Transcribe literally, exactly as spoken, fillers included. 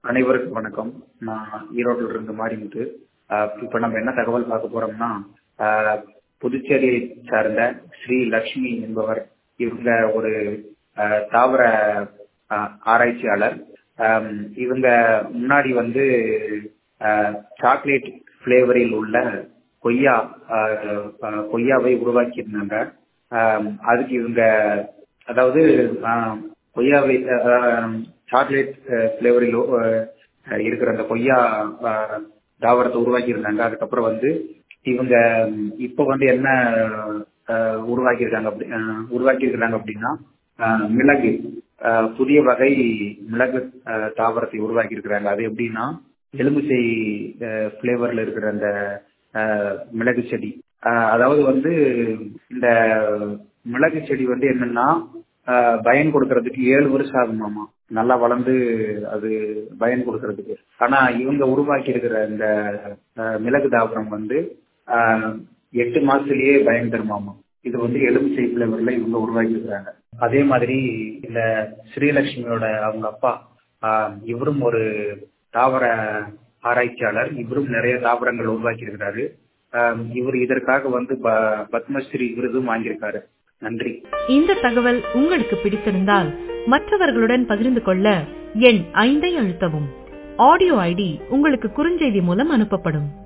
அனைவருக்கும் வணக்கம். நான் ஈரோட்டில் இருந்து மாறிமுத்து. அஹ் இப்ப நம்ம என்ன தகவல் பார்க்க போறோம்னா, அஹ் புதுச்சேரியை சார்ந்த ஸ்ரீ லக்ஷ்மி என்பவர். இவங்க ஒரு அஹ், தாவர அஹ், ஆராய்ச்சியாளர். அஹ், இவங்க முன்னாடி வந்து சாக்லேட் பிளேவரில் உள்ள கொய்யா அஹ், அஹ், கொய்யாவை உருவாக்கி இருந்தாங்க. அதுக்கு இவங்க அதாவது அஹ், கொய்யாவை சாக்லேட் பிளேவரில் இருக்கிற அந்த கொய்யா அஹ், தாவரத்தை உருவாக்கி இருந்தாங்க. அதுக்கப்புறம் வந்து இவங்க இப்ப வந்து என்ன அஹ், உருவாக்கியிருக்காங்க அப்படி அஹ், உருவாக்கியிருக்கிறாங்க அப்படின்னா அஹ், மிளகு அஹ், புதிய வகை மிளகு அஹ், தாவரத்தை உருவாக்கி இருக்கிறாங்க. அது எப்படின்னா எலுமிச்சை பிளேவர்ல இருக்கிற அந்த அஹ், மிளகு செடி. அஹ், அதாவது வந்து இந்த மிளகு செடி வந்து என்னன்னா அஹ், பயன் கொடுக்கறதுக்கு ஏழு வருஷம் ஆகுமாமா, நல்லா வளர்ந்து அது பயன் கொடுக்கறதுக்கு. ஆனா இவங்க உருவாக்கி இருக்கிற இந்த அஹ், மிளகு தாவரம் வந்து ஆஹ், எட்டு மாசத்திலேயே பயன் தருமாமா. இது வந்து எலுமிச்சை பிளேவர்ல இவங்க உருவாக்கி இருக்கிறாங்க. அதே மாதிரி இந்த ஸ்ரீலட்சுமியோட அவங்க அப்பா ஆஹ், இவரும் ஒரு தாவர ஆராய்ச்சியாளர். இவரும் நிறைய தாவரங்கள் உருவாக்கி இருக்கிறாரு. ஆஹ், இவர் இதற்காக வந்து ப- பத்மஸ்ரீ விருதும் வாங்கியிருக்காரு. நன்றி. இந்த தகவல் உங்களுக்கு பிடித்திருந்தால் மற்றவர்களுடன் பகிர்ந்து கொள்ள எண் ஐந்தை அழுத்தவும். ஆடியோ ஐடி உங்களுக்கு குறுஞ்செய்தி மூலம் அனுப்பப்படும்.